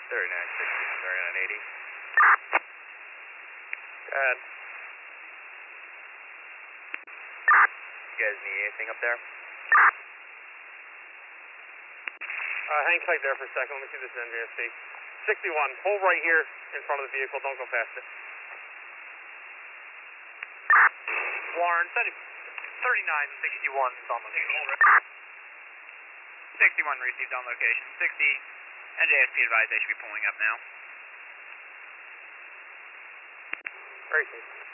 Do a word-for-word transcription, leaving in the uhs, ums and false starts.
thirty-nine sixty, thirty-nine eighty. Go ahead. You guys need anything up there? Uh, hang tight there for a second. Let me see this N J S P. sixty-one, hold right here in front of the vehicle. Don't go past it. Warren, thirty-nine sixty-one is on location. sixty-one received on location. sixty, N J S P advised they should be pulling up now. Very safe.